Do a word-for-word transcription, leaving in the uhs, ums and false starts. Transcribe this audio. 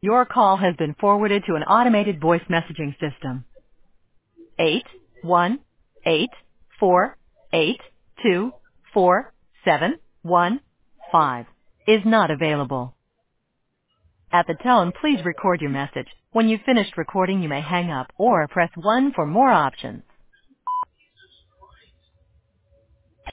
Your call has been forwarded to an automated voice messaging system. Eight one eight four eight two four seven one five is not available. At the tone, please record your message. When you've finished recording, you may hang up or press one for more options.